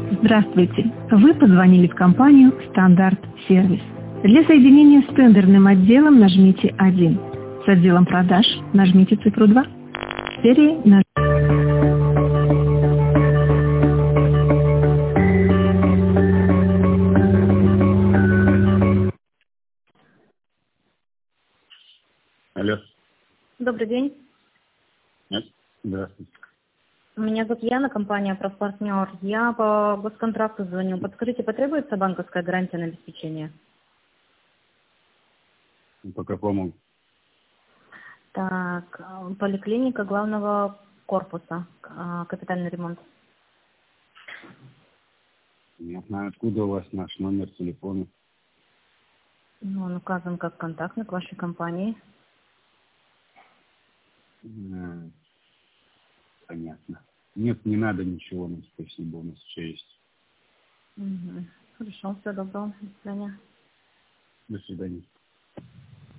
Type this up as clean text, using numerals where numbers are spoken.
Здравствуйте. Вы позвонили в компанию «Стандарт Сервис». Для соединения с тендерным отделом нажмите 1. С отделом продаж нажмите цифру 2. Серии Алло. Добрый день. Нет? Здравствуйте. Меня зовут Яна, компания «Профпартнер». Я по госконтракту звоню. Подскажите, потребуется банковская гарантия на обеспечение? По какому? Так, поликлиника главного корпуса, капитальный ремонт. Не знаю, откуда у вас наш номер телефона. Ну, он указан как контактный к вашей компании. Понятно. Нет, не надо ничего, нам спасибо, у нас все есть. Угу. Хорошо, всего доброго. До свидания. До свидания.